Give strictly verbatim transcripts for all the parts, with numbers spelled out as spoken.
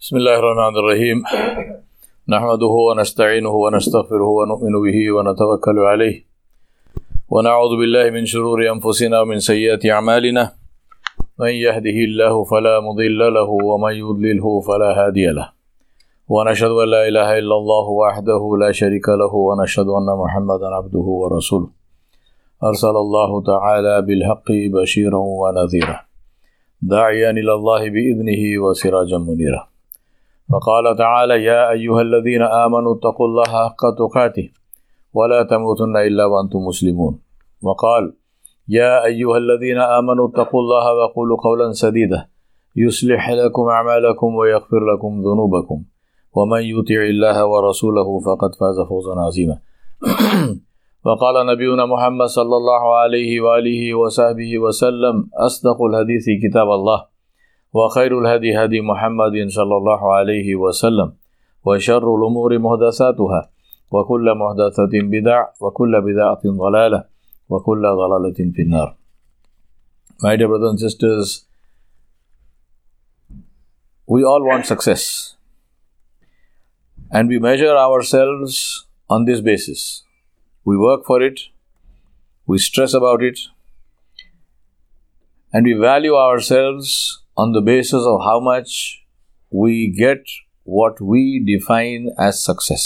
بسم الله الرحمن الرحيم نحمده ونستعينه ونستغفره ونؤمن به ونتوكل عليه ونعوذ بالله من شرور أنفسنا ومن سيئات أعمالنا من يهده الله فلا مضل له ومن يضلله فلا هادي له ونشهد أن لا إله إلا الله وحده لا شريك له ونشهد أن محمدا عبده ورسوله أرسل الله تعالى بالحق بشيرا ونذيرا داعيا إلى الله بإذنه وسراجا منيرا فقال تعالى يا أيها الذين آمنوا اتقوا الله حق تقاته ولا تموتن إلا وأنتم مسلمون وقال يا أيها الذين آمنوا اتقوا الله وقولوا قولا سديدا يصلح لكم أعمالكم ويغفر لكم ذنوبكم ومن يطع الله ورسوله فقد فاز فوزا عظيما وقال نبينا محمد صلى الله عليه وآله وصحبه وسلم أصدق الحديث كتاب الله وخير الهدي هدي محمد صلى الله عليه وسلم وشر الأمور محدثاتها وكل محدثة بدع وكل بدعة ضلالة وكل ضلالة في النار. My dear brothers and sisters, we all want success and we measure ourselves on this basis. We work for it, we stress about it, and we value ourselves on the basis of how much we get what we define as success.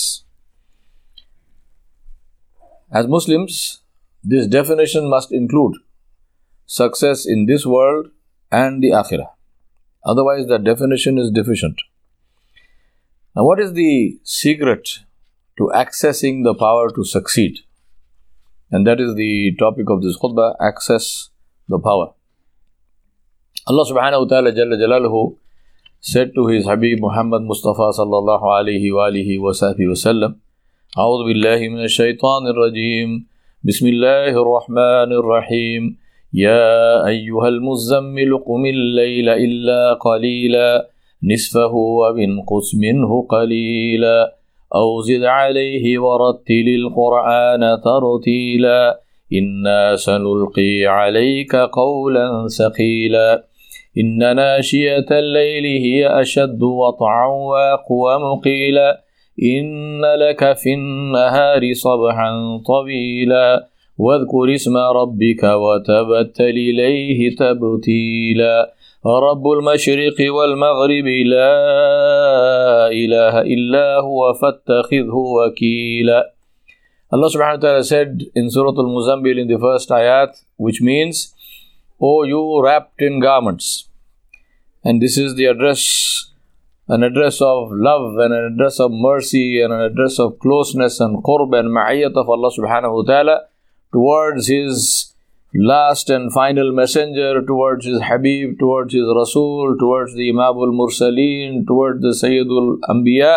As Muslims, this definition must include success in this world and the Akhirah. Otherwise, the definition is deficient. Now, what is the secret to accessing the power to succeed? And that is the topic of this khutbah, access the power. Allah subhanahu wa ta'ala jalla jalaluhu said to his Habib Muhammad Mustafa sallallahu alayhi wa alihi wa sahbihi wa sallam, A'udhu billahi minash shaitanir rajim, Bismillahir rahmanir rahim, Ya ayyuhal muzammil qumil layla illa qalila, nisfahu wa binqus minhu qalila, aw zid alayhi wa rattilil qur'ana tartila, inna sanulqi alayka qawlan thaqila. إن ناشية الليل هي أشد وطعا وأقوم قيلا إن لك في النهار صبحا طويلا واذكر اسم ربك وتبتل إليه تبتيلا رب المشرق والمغرب لا إله إلا هو فاتخذه وكيلا. Allah subhanahu wa ta'ala said in Surah Al-Muzammil in the first ayat, which means, O you wrapped in garments. And this is the address, an address of love and an address of mercy and an address of closeness and qurb and ma'iyat of Allah subhanahu wa ta'ala towards His last and final messenger, towards His Habib, towards His Rasul, towards the Imam al-Mursaleen, towards the Sayyidul Anbiya,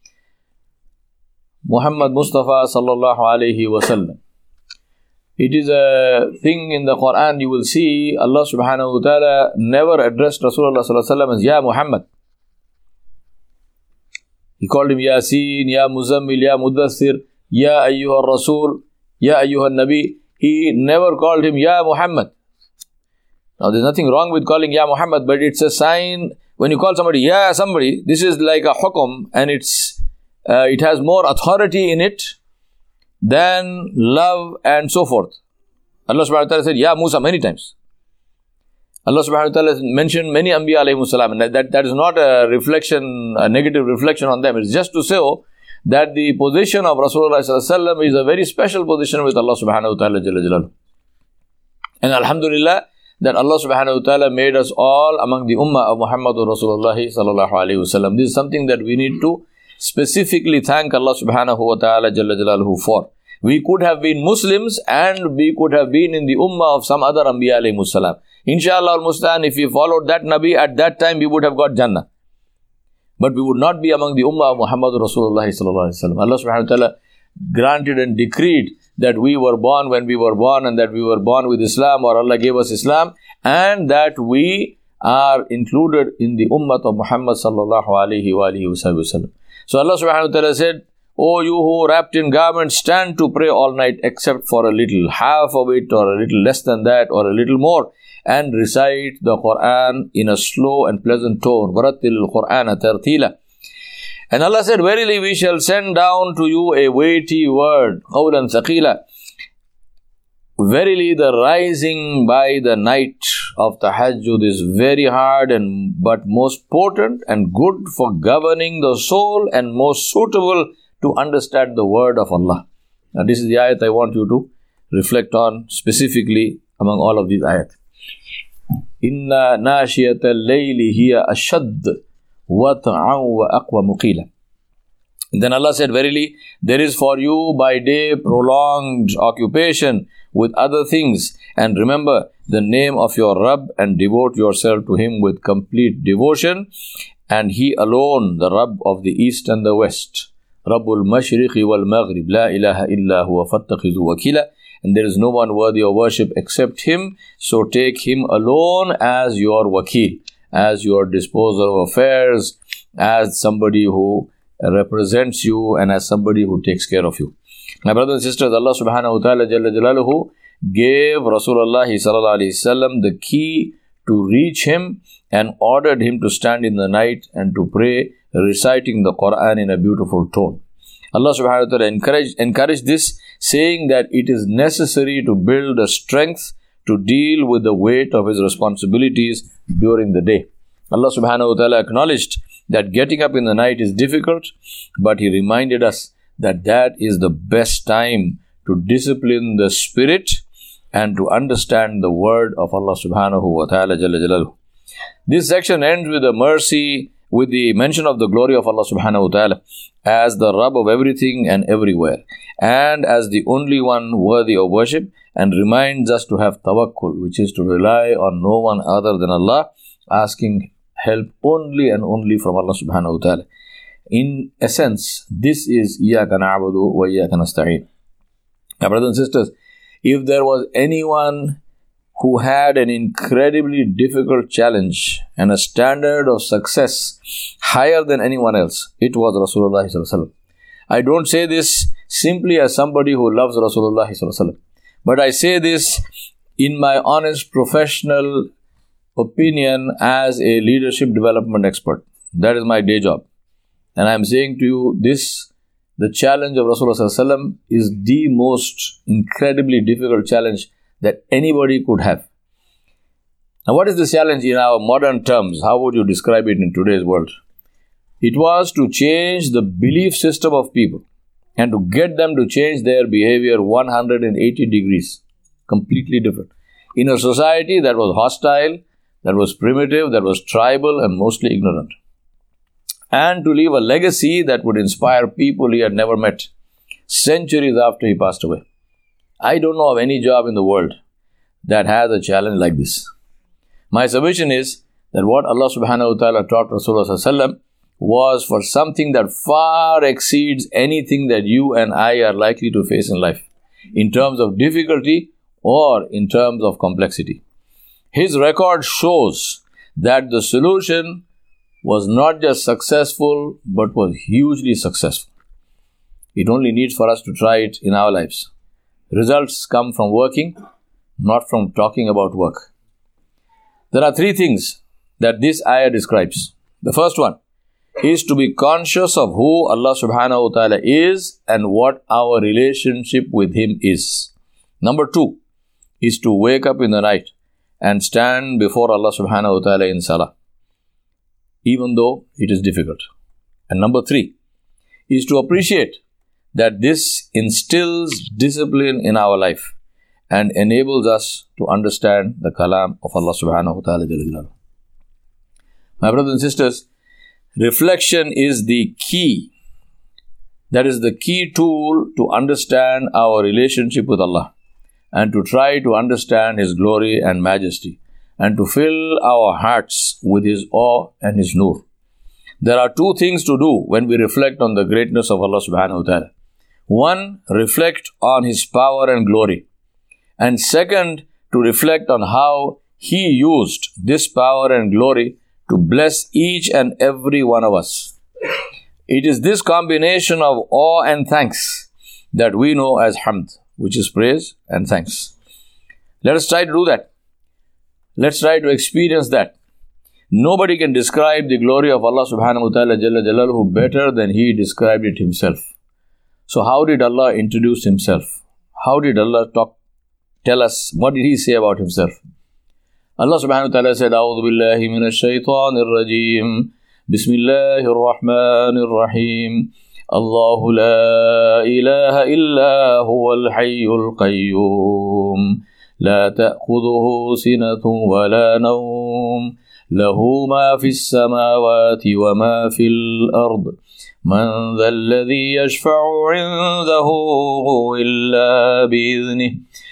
Muhammad Mustafa sallallahu alayhi wa sallam. It is a thing in the Quran, you will see Allah subhanahu wa ta'ala never addressed Rasulullah sallallahu alayhi wa sallam as Ya Muhammad. He called him Yasin, Ya Muzammil, Ya Mudathir, Ya Ayyuha Rasul, Ya Ayyuha Nabi. He never called him Ya Muhammad. Now there's nothing wrong with calling Ya Muhammad, but it's a sign when you call somebody Ya somebody, this is like a hukum and it's uh, it has more authority in it than love and so forth. Allah subhanahu wa ta'ala said, Ya Musa many times. Allah subhanahu wa ta'ala mentioned many Anbiya alayhimus salam. And that, that is not a reflection, a negative reflection on them. It's just to say that the position of Rasulullah sallallahu alayhi wa sallam is a very special position with Allah subhanahu wa ta'ala jalla jalaluhu. And alhamdulillah, that Allah subhanahu wa ta'ala made us all among the ummah of Muhammadur Rasulullah sallallahu alayhi wa sallam. This is something that we need to specifically thank Allah subhanahu wa ta'ala jalla jalaluhu for. We could have been Muslims and we could have been in the ummah of some other Anbiya alayhimus salam. Inshallah al-Mustan, if we followed that Nabi at that time, we would have got Jannah. But we would not be among the ummah of Muhammad Rasulullah sallallahu alayhi wa sallam. Allah subhanahu wa ta'ala granted and decreed that we were born when we were born and that we were born with Islam, or Allah gave us Islam, and that we are included in the ummah of Muhammad sallallahu alayhi wa alihi wa sallam. So Allah subhanahu wa ta'ala said, O you who wrapped in garments, stand to pray all night except for a little, half of it or a little less than that or a little more. and recite the Quran in a slow and pleasant tone. وَرَتِّلِ الْقُرْآنَ تَرْتِيلًا. And Allah said, verily we shall send down to you a weighty word, قَوْلًا ثَقِيلًا. Verily the rising by the night of tahajjud is very hard and but most potent and good for governing the soul and most suitable to understand the word of Allah. Now this is the ayat I want you to reflect on specifically among all of these ayat. Inna nashiyata al-layli hiya ashad wat'an wa aqwa muqila. Then Allah said, verily there is for you by day prolonged occupation with other things, and remember the name of your Rabb and devote yourself to Him with complete devotion, and He alone, the Rabb of the East and the West. Rabbul Mashriqi wal Maghrib, la ilaha illa huwa fattakhidhu wakila. And there is no one worthy of worship except Him, so take Him alone as your wakil, as your disposer of affairs, as somebody who represents you and as somebody who takes care of you. My brothers and sisters, Allah subhanahu wa ta'ala Jalla Jalaluhu gave Rasulullah sallallahu alayhi wasallam the key to reach Him and ordered him to stand in the night and to pray, reciting the Quran in a beautiful tone. Allah subhanahu wa ta'ala encouraged, encouraged this, saying that it is necessary to build a strength to deal with the weight of His responsibilities during the day. Allah subhanahu wa ta'ala acknowledged that getting up in the night is difficult, but He reminded us that that is the best time to discipline the spirit and to understand the word of Allah subhanahu wa ta'ala Jalla Jalaluhu. This section ends with the mercy, with the mention of the glory of Allah subhanahu wa ta'ala as the Rabb of everything and everywhere, and as the only one worthy of worship, and reminds us to have tawakkul, which is to rely on no one other than Allah, asking help only and only from Allah subhanahu wa ta'ala. In essence, this is Iyaka na'budu wa Iyaka nasta'een. My brothers and sisters, if there was anyone who had an incredibly difficult challenge and a standard of success higher than anyone else, it was Rasulullah sallallahu alaihi wasallam. I don't say this simply as somebody who loves Rasulullah sallallahu alaihi wasallam, but I say this in my honest professional opinion as a leadership development expert. That is my day job. And I am saying to you this, the challenge of Rasulullah sallallahu alaihi wasallam is the most incredibly difficult challenge that anybody could have. Now, what is this challenge in our modern terms? How would you describe it in today's world? It was to change the belief system of people and to get them to change their behavior one hundred eighty degrees, completely different. In a society that was hostile, that was primitive, that was tribal and mostly ignorant. And to leave a legacy that would inspire people he had never met, centuries after he passed away. I don't know of any job in the world that has a challenge like this. My submission is that what Allah subhanahu wa ta'ala taught Rasulullah sallallahu alaihi wasallam was for something that far exceeds anything that you and I are likely to face in life, in terms of difficulty or in terms of complexity. His record shows that the solution was not just successful, but was hugely successful. It only needs for us to try it in our lives. Results come from working, not from talking about work. There are three things that this ayah describes. The first one is to be conscious of who Allah subhanahu wa ta'ala is and what our relationship with Him is. Number two is to wake up in the night and stand before Allah subhanahu wa ta'ala in salah, even though it is difficult. And number three is to appreciate that this instills discipline in our life and enables us to understand the kalam of Allah subhanahu wa ta'ala. My brothers and sisters, reflection is the key. That is the key tool to understand our relationship with Allah and to try to understand His glory and majesty and to fill our hearts with His awe and His nur. There are two things to do when we reflect on the greatness of Allah subhanahu wa ta'ala. One, reflect on His power and glory. And second, to reflect on how He used this power and glory to bless each and every one of us. It is this combination of awe and thanks that we know as hamd, which is praise and thanks. Let us try to do that. Let's try to experience that. Nobody can describe the glory of Allah subhanahu wa ta'ala Jalla Jalaluhu better than He described it Himself. So how did Allah introduce Himself? How did Allah talk, tell us, what did He say about Himself? Allah subhanahu wa ta'ala said, A'udhu billahi minash shaitanir rajim. Bismillahir rahmanir rahim. Allahu la ilaha illa huwal hayyul qayyum. La ta'khudhuhu sinatun wa la nawm. له ما في السماوات وما في الأرض من ذا الذي يشفع عنده إلا بإذنه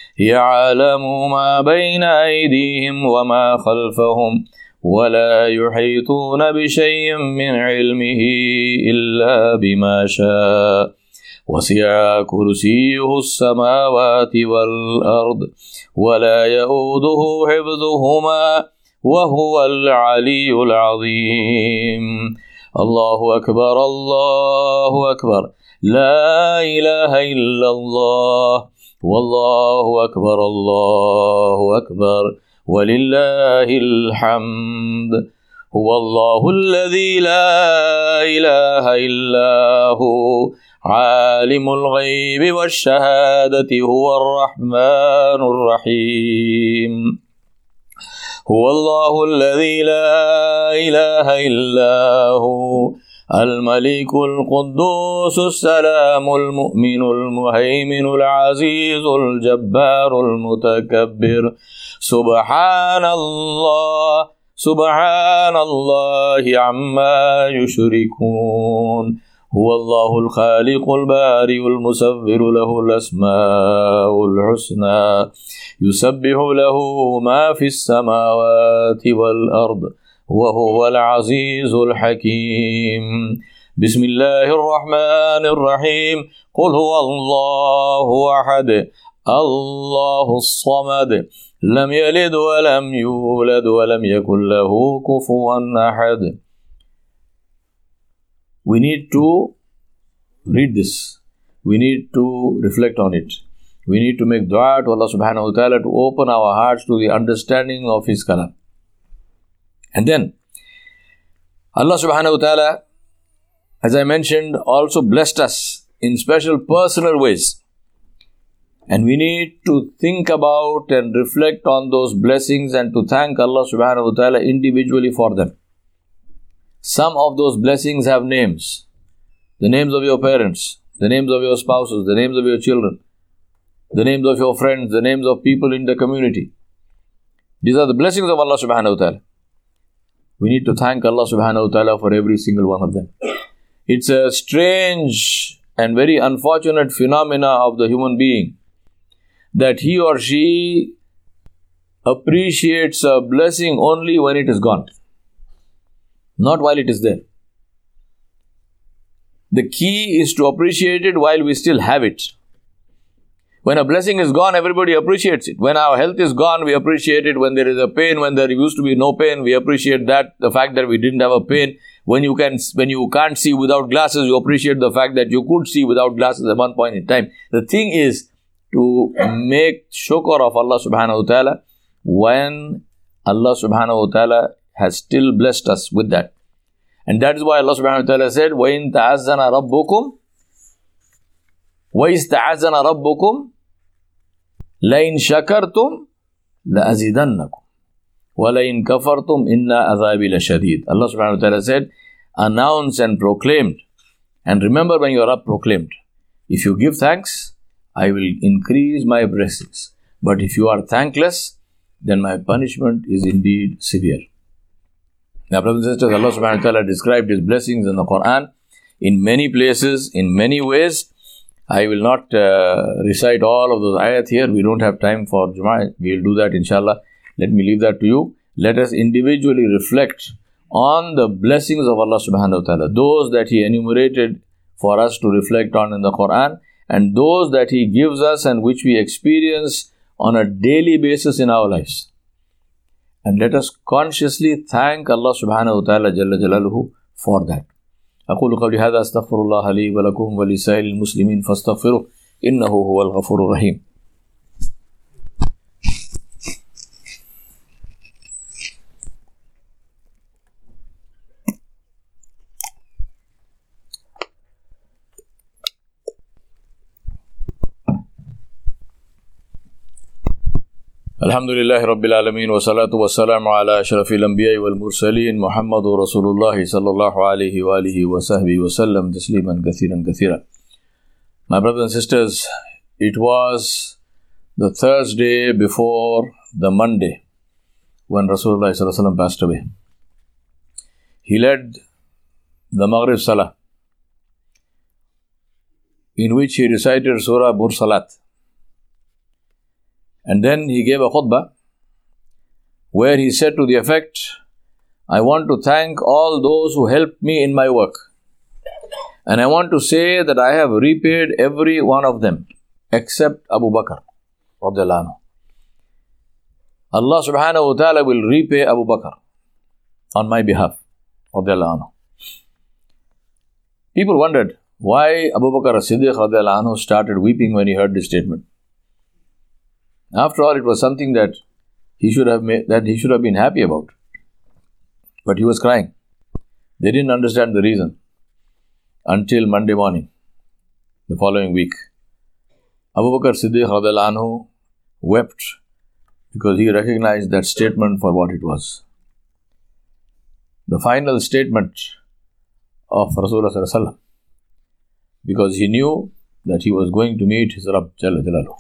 يعلم ما بين أيديهم وما خلفهم ولا يحيطون بشيء من علمه إلا بما شاء وسع كرسيه السماوات والأرض ولا يؤوده حفظهما وهو العلي العظيم. الله أكبر الله أكبر لا إله إلا الله والله أكبر الله أكبر ولله الحمد. هو الله الذي لا إله إلا هو عالم الغيب والشهادة هو الرحمن الرحيم. هو الله الذي لا إله إلا هو الملك القدوس السلام المؤمن المهيمن العزيز الجبار المتكبر. سبحان الله سبحان الله عما يشركون. هو الله الخالق البارئ المصور له الأسماء الحسنى يسبح له ما في السماوات والأرض وهو العزيز الحكيم. بسم الله الرحمن الرحيم. قل هو الله أحد الله الصمد لم يلد ولم يولد ولم يكن له كفوا أحد. We need to read this. We need to reflect on it. We need to make dua to Allah subhanahu wa ta'ala to open our hearts to the understanding of His kalam. And then, Allah subhanahu wa ta'ala, as I mentioned, also blessed us in special personal ways. And we need to think about and reflect on those blessings and to thank Allah subhanahu wa ta'ala individually for them. Some of those blessings have names. The names of your parents, the names of your spouses, the names of your children, the names of your friends, the names of people in the community. These are the blessings of Allah subhanahu wa ta'ala. We need to thank Allah subhanahu wa ta'ala for every single one of them. It's a strange and very unfortunate phenomena of the human being that he or she appreciates a blessing only when it is gone, not while it is there. The key is to appreciate it while we still have it. When a blessing is gone, everybody appreciates it. When our health is gone, we appreciate it. When there is a pain, when there used to be no pain, we appreciate that, the fact that we didn't have a pain. When you can, when you can't see without glasses, you appreciate the fact that you could see without glasses at one point in time. The thing is to make shukr of Allah subhanahu wa ta'ala when Allah subhanahu wa ta'ala has still blessed us with that. And that is why Allah subhanahu wa ta'ala said, وَإِن تَعَزَّنَ رَبُّكُمْ وَإِذْ تَعَزَّنَ رَبُّكُمْ لَإِن شَكَرْتُمْ لَأَزِدَنَّكُمْ وَلَإِن كَفَرْتُمْ إِنَّا عَذَابِي لَشَدِيدٌ. Allah subhanahu wa ta'ala said, announce and proclaimed. And remember when you are up, proclaimed. If you give thanks, I will increase my blessings. But if you are thankless, then my punishment is indeed severe. Now, brothers and sisters, Allah subhanahu wa ta'ala described His blessings in the Quran in many places, in many ways. I will not uh, recite all of those ayat here. We don't have time for Jum'ah. We will do that inshallah. Let me leave that to you. Let us individually reflect on the blessings of Allah subhanahu wa ta'ala. Those that He enumerated for us to reflect on in the Quran, and those that He gives us and which we experience on a daily basis in our lives. And let us consciously thank Allah subhanahu wa ta'ala jalla jalaluhu for that. أقول قولي هذا أستغفر الله لي ولكم ولسائر المسلمين فاستغفروه إنه هو الغفور الرحيم. Alhamdulillahi Rabbil Alameen wa salatu wa salamu ala ashrafil anbiya wal mursaleen Muhammadu Rasulullah sallallahu alayhi wa alihi wa sahbihi wa sallam tasliman kathiran kathiran. My brothers and sisters, it was the Thursday before the Monday when Rasulullah sallallahu alayhi wa sallam passed away. He led the Maghrib Salah, in which he recited Surah Mursalat. And then he gave a khutbah where he said to the effect, I want to thank all those who helped me in my work. And I want to say that I have repaid every one of them except Abu Bakr. Allah subhanahu wa ta'ala will repay Abu Bakr on my behalf. People wondered why Abu Bakr as-Siddiq started weeping when he heard this statement. After all, it was something that he should have made, that he should have been happy about. But he was crying. They didn't understand the reason until Monday morning, the following week. Abu Bakr as-Siddiq radiallahu anhu wept because he recognized that statement for what it was. The final statement of Rasulullah sallallahu alaihi wasallam, because he knew that he was going to meet his Rabb Jalla Jalaluhu.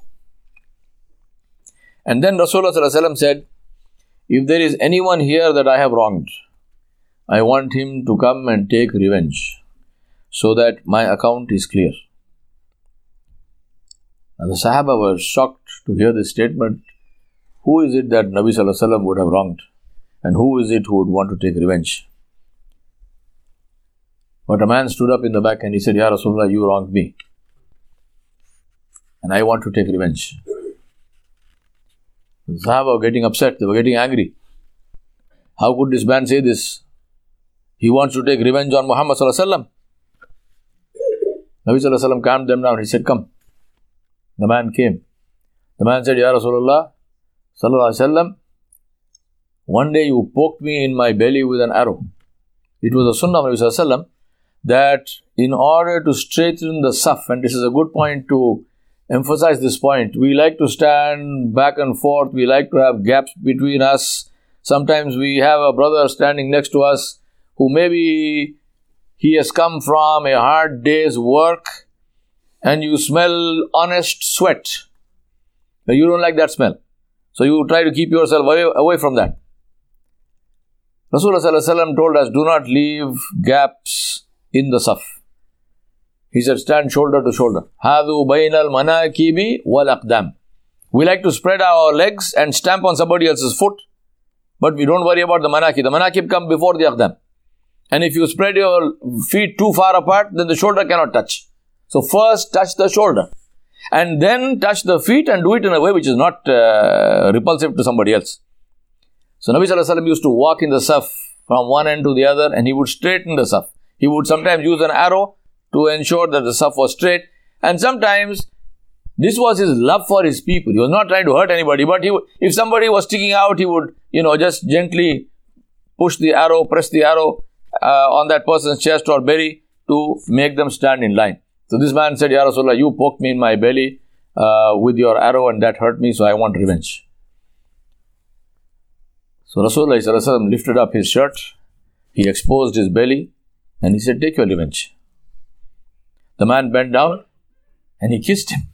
And then Rasulullah sallallahu alaihi wasallam said, if there is anyone here that I have wronged, I want him to come and take revenge so that my account is clear. And the Sahaba were shocked to hear this statement. Who is it that Nabi sallallahu alaihi wasallam would have wronged? And who is it who would want to take revenge? But a man stood up in the back and he said, Ya Rasulullah, you wronged me. And I want to take revenge. The Sahaba were getting upset, they were getting angry. How could this man say this? He wants to take revenge on Muhammad sallallahu alaihi wasallam. Nabi sallallahu alaihi wasallam calmed them down. He said, come. The man came. The man said, Ya Rasulullah sallallahu alaihi wasallam, one day you poked me in my belly with an arrow. It was a sunnah of Nabi sallallahu alaihi wasallam that in order to straighten the saf, and this is a good point to emphasize this point, we like to stand back and forth, we like to have gaps between us. Sometimes we have a brother standing next to us who maybe he has come from a hard day's work and you smell honest sweat. But you don't like that smell. So you try to keep yourself away, away from that. Rasulullah sallallahu alaihi wasallam told us, do not leave gaps in the saf. He said, stand shoulder to shoulder. Hadu bainal manakibi wal aqdam. We like to spread our legs and stamp on somebody else's foot, but we don't worry about the manakib. The manakib come before the aqdam. And if you spread your feet too far apart, then the shoulder cannot touch. So first touch the shoulder. And then touch the feet and do it in a way which is not uh, repulsive to somebody else. So Nabi sallallahu alaihi wasallam used to walk in the saf from one end to the other and he would straighten the saf. He would sometimes use an arrow to ensure that the saf was straight. And sometimes, this was his love for his people. He was not trying to hurt anybody, but he would, if somebody was sticking out, he would, you know, just gently push the arrow, press the arrow uh, on that person's chest or belly to make them stand in line. So this man said, Ya Rasulullah, you poked me in my belly uh, with your arrow and that hurt me, so I want revenge. So Rasulullah sallallahu alaihi wasallam lifted up his shirt, he exposed his belly, and he said, take your revenge. The man bent down and he kissed him.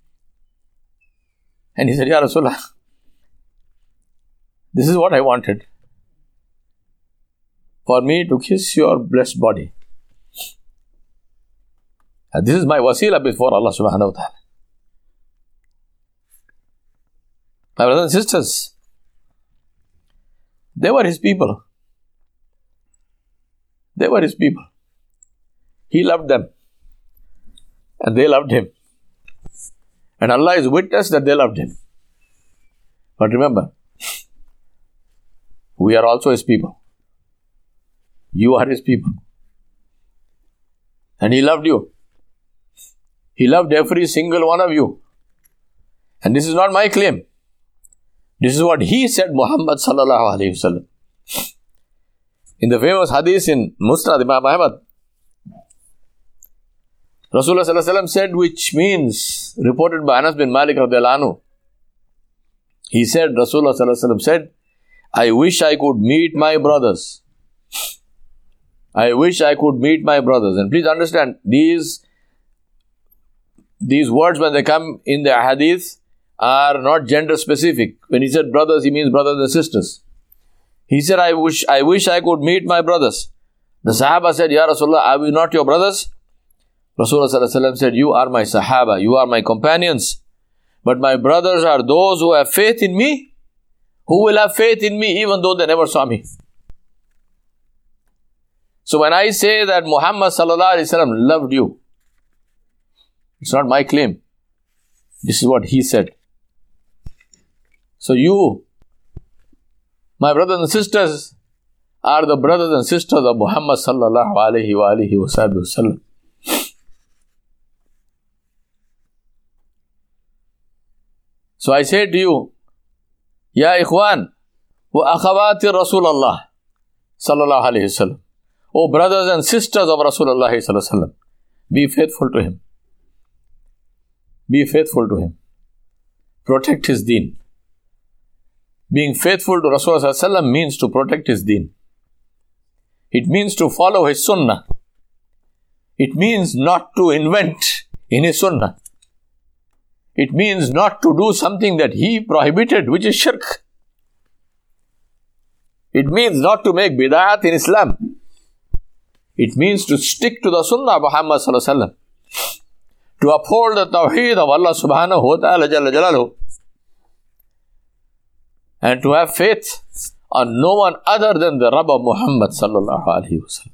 And he said, Ya Rasulullah, this is what I wanted. For me to kiss your blessed body. And this is my wasila before Allah subhanahu wa ta'ala. My brothers and sisters, they were his people. They were his people. He loved them. And they loved him. And Allah is witness that they loved him. But remember, we are also his people. You are his people. And he loved you. He loved every single one of you. And this is not my claim. This is what he said, Muhammad sallallahu alayhi wa sallam. In the famous hadith in Musnad Imam Ahmad, Rasulullah sallallahu alayhi wa sallam said, which means, reported by Anas bin Malik radiallahu anhu, He said, Rasulullah sallallahu alaihi wasallam said, I wish I could meet my brothers. I wish I could meet my brothers. And please understand, these, these words when they come in the hadith are not gender specific. When he said brothers, he means brothers and sisters. He said, I wish I wish I could meet my brothers. The Sahaba said, Ya Rasulullah, are we not your brothers? Rasulullah sallallahu alaihi wasallam said, you are my Sahaba, you are my companions. But my brothers are those who have faith in me, who will have faith in me even though they never saw me. So when I say that Muhammad sallallahu alaihi wasallam loved you, it's not my claim. This is what he said. So you, my brothers and sisters, are the brothers and sisters of Muhammad sallallahu alaihi wa alihi wa sallam. So I say to you, Ya ikhwan, wa akhawati Rasulullah sallallahu alaihi wasallam. O brothers and sisters of Rasulullah sallallahu alaihi wasallam, be faithful to him. Be faithful to him. Protect his deen. Being faithful to Rasulullah sallallahu alaihi wasallam means to protect his deen. It means to follow his sunnah. It means not to invent in his sunnah. It means not to do something that he prohibited, which is shirk. It means not to make bid'at in Islam. It means to stick to the sunnah of Muhammad sallallahu alaihi wasallam. To uphold the tawheed of Allah subhanahu wa ta'ala jalla jalaluhu. And to have faith on no one other than the Rabb of Muhammad sallallahu alaihi wasallam.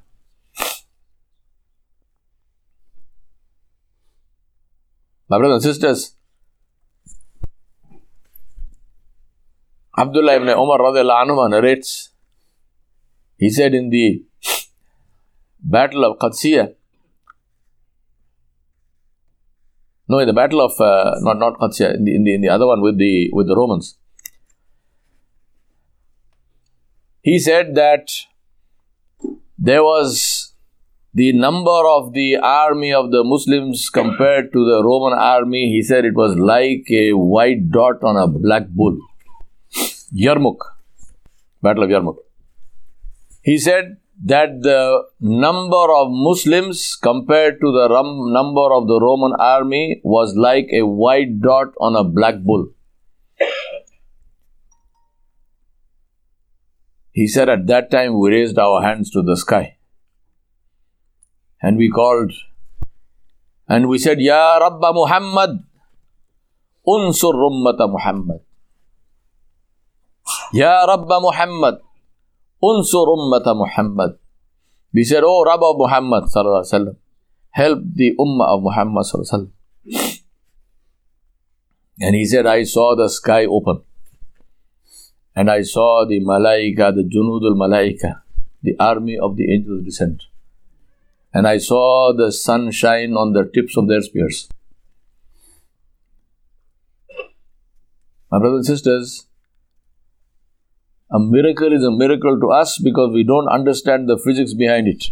My brothers and sisters, Abdullah ibn Umar radiallahu anhu narrates, he said in the Battle of Qadisiyah, no, in the Battle of, uh, not not Qadisiyah, in the, in the in the other one with the with the Romans, he said that there was the number of the army of the Muslims compared to the Roman army. He said it was like a white dot on a black bull. Yarmouk, Battle of Yarmouk. He said that the number of Muslims compared to the rum number of the Roman army was like a white dot on a black bull. He said at that time we raised our hands to the sky and we called and we said, Ya Rabba Muhammad, unsur ummata Muhammad. Ya Rabba Muhammad, unsur ummata Muhammad. We said, oh Rabb of Muhammad sallallahu alaihi wasallam, help the ummah of Muhammad sallallahu alaihi wasallam. And he said, I saw the sky open. And I saw the Malaika, the Junudul Malaika, the army of the angels descend. And I saw the sun shine on the tips of their spears. My brothers and sisters, a miracle is a miracle to us because we don't understand the physics behind it.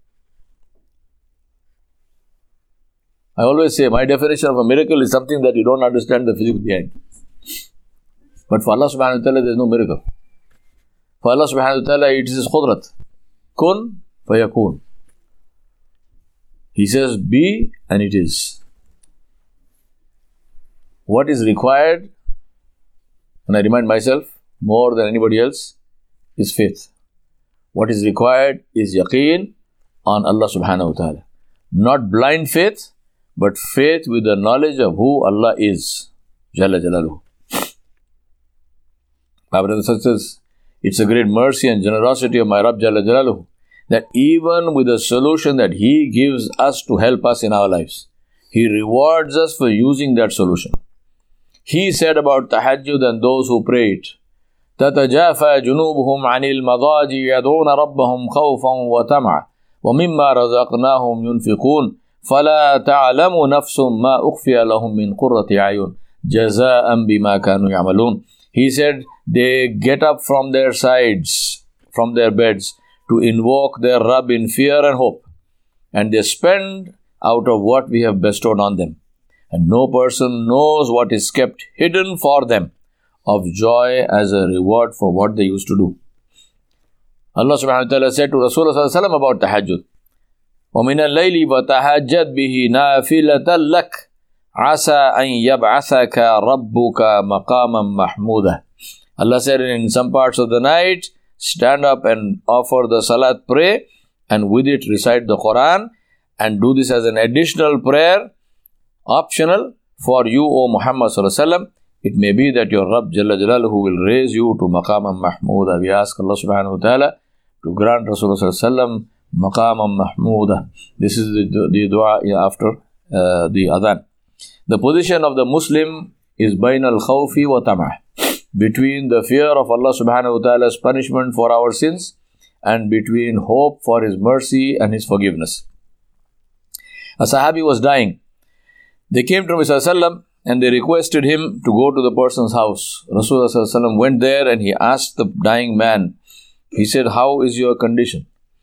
I always say my definition of a miracle is something that you don't understand the physics behind. But for Allah subhanahu wa ta'ala, there is no miracle. For Allah subhanahu wa ta'ala, it is His khudrat. Kun fayakun. He says, be, and it is. What is required, and I remind myself, more than anybody else, is faith. What is required is yaqeen on Allah subhanahu wa ta'ala. Not blind faith, but faith with the knowledge of who Allah is. Jalla Jalaluhu. My brothers and sisters, it's a great mercy and generosity of my Rabb Jalla Jalaluhu that even with the solution that He gives us to help us in our lives, He rewards us for using that solution. He said about tahajjud and those who pray it, تَتَجَافَى جُنُوبُهُمْ عَنِ الْمَضَاجِ يَدْعُونَ رَبَّهُمْ خَوْفًا وَطَمَعًا وَمِمَّا رَزَقْنَاهُمْ يُنْفِقُونَ فَلَا تَعْلَمُ نَفْسٌ مَا أُخْفِيَ لَهُمْ مِنْ قُرَّةِ أَعْيُنٍ جَزَاءً بِمَا كَانُوا يَعْمَلُونَ. He said they get up from their sides, from their beds, to invoke their Rabb in fear and hope. And they spend out of what we have bestowed on them. And no person knows what is kept hidden for them of joy as a reward for what they used to do. Allah subhanahu wa ta'ala said to Rasulullah sallallahu alayhi wa sallam about tahajjud, وَمِنَ اللَّيْلِ وَتَهَجَّدْ بِهِ نَافِلَةً لَكَ عَسَىٰ أَن يَبْعَثَكَ رَبُّكَ مَقَامًا مَحْمُودًا. Allah said in some parts of the night, stand up and offer the salat, pray, and with it recite the Quran, and do this as an additional prayer, optional for you, O Muhammad sallallahu alaihi wasallam. It may be that your Rabb Jalla Jalaluhu will raise you to Maqamam Mahmooda. We ask Allah subhanahu wa ta'ala to grant Rasulullah sallallahu alaihi wasallam Maqamam Mahmooda. This is the, the dua after uh, the adhan. The position of the Muslim is bain al-khawfi wa tamah, between the fear of Allah subhanahu wa ta'ala's punishment for our sins and between hope for His mercy and His forgiveness. A Sahabi was dying. They came to Rasulullah sallallahu alaihi wasallam and they requested him to go to the person's house. Rasulullah sallallahu alaihi wasallam went there and he asked the dying man, he said, how is your condition?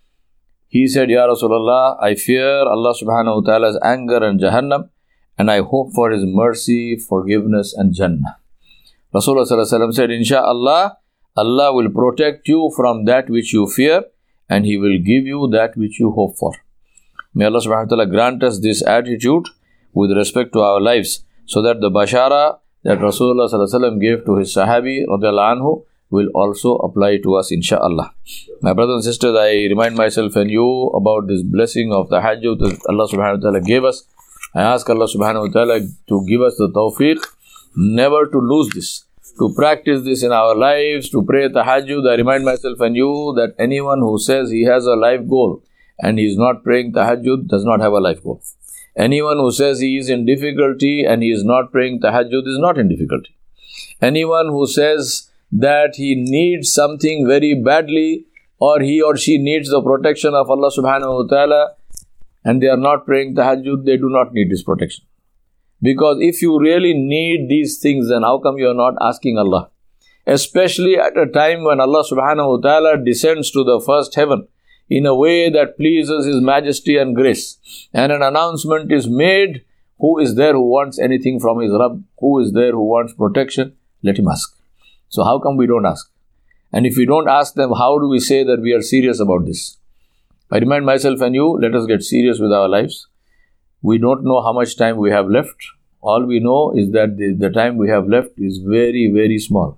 He said, Ya Rasulullah, I fear Allah subhanahu wa ta'ala's anger and Jahannam, and I hope for His mercy, forgiveness and Jannah. Rasulullah sallallahu alaihi wasallam said, Insha'Allah, Allah will protect you from that which you fear and He will give you that which you hope for. May Allah subhanahu wa ta'ala grant us this attitude with respect to our lives, so that the bashara that Rasulullah sallallahu alaihi wasallam gave to his Sahabi radiallahu anhu will also apply to us, insha'Allah. My brothers and sisters, I remind myself and you about this blessing of the tahajjud that Allah subhanahu wa ta'ala gave us. I ask Allah subhanahu wa ta'ala to give us the tawfiq never to lose this, to practice this in our lives, to pray tahajjud. I remind myself and you that anyone who says he has a life goal and he is not praying tahajjud does not have a life goal. Anyone who says he is in difficulty and he is not praying tahajjud is not in difficulty. Anyone who says that he needs something very badly, or he or she needs the protection of Allah subhanahu wa ta'ala, and they are not praying tahajjud, they do not need this protection. Because if you really need these things, then how come you are not asking Allah? Especially at a time when Allah subhanahu wa ta'ala descends to the first heaven in a way that pleases His majesty and grace, and an announcement is made, who is there who wants anything from his Rabb? Who is there who wants protection? Let him ask. So how come we don't ask? And if we don't ask them, how do we say that we are serious about this? I remind myself and you, let us get serious with our lives. We don't know how much time we have left. All we know is that the, the time we have left is very, very small.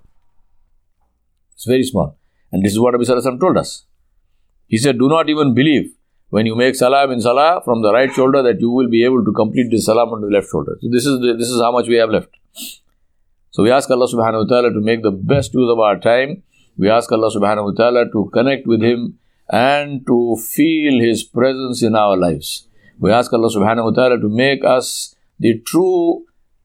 It's very small. And this is what Nabi Sallallahu Alaihi Wasallam told us. He said, do not even believe when you make salam in salah from the right shoulder that you will be able to complete the salam on the left shoulder. So this is the, this is how much we have left. So we ask Allah subhanahu wa ta'ala to make the best use of our time. We ask Allah subhanahu wa ta'ala to connect with Him and to feel His presence in our lives. We ask Allah subhanahu wa ta'ala to make us the true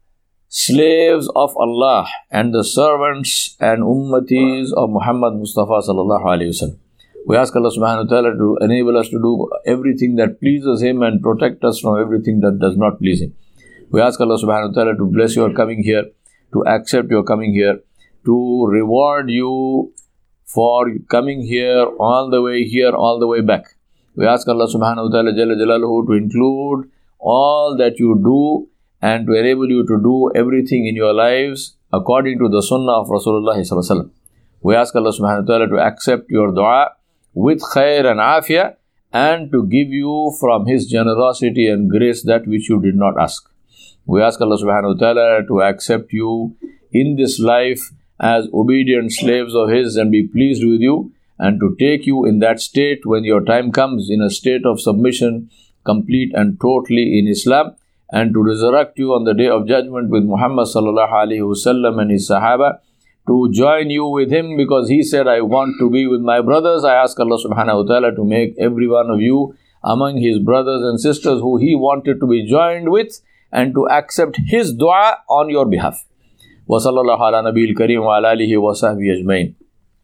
slaves of Allah and the servants and ummatis of Muhammad Mustafa sallallahu alayhi wa sallam. We ask Allah subhanahu wa ta'ala to enable us to do everything that pleases Him and protect us from everything that does not please Him. We ask Allah subhanahu wa ta'ala to bless your coming here, to accept your coming here, to reward you for coming here all the way here, all the way back. We ask Allah subhanahu wa ta'ala Jalla Jalaluhu to include all that you do and to enable you to do everything in your lives according to the sunnah of Rasulullah sallallahu alaihi wasallam. We ask Allah subhanahu wa ta'ala to accept your dua with khair and afiyah, and to give you from His generosity and grace that which you did not ask. We ask Allah subhanahu wa ta'ala to accept you in this life as obedient slaves of His and be pleased with you, and to take you in that state when your time comes in a state of submission, complete and totally in Islam, and to resurrect you on the day of judgment with Muhammad sallallahu alaihi wasallam and his Sahaba, to join you with him, because he said, I want to be with my brothers. I ask Allah subhanahu wa ta'ala to make every one of you among his brothers and sisters who he wanted to be joined with, and to accept his dua on your behalf. Wa sallallahu ala nabiyil kareem wa ala alihi wa sahbihi ajmain.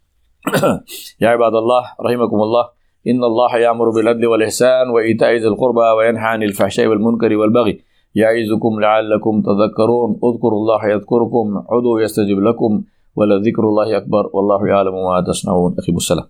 Ya ibadallah, rahimakumullah. Inna Allah ya'muru bil adli wal ihsan wa ita'i dhil qurba wa yanha 'anil fahsha'i wal munkari wal baghi. Ya'izukum la'allakum tadhakkarun. Udhkurullaha yadhkurukum. Ud'u yastajib lakum. ولذكر الله أكبر والله يعلم ما تصنعون. أخي بالسلام.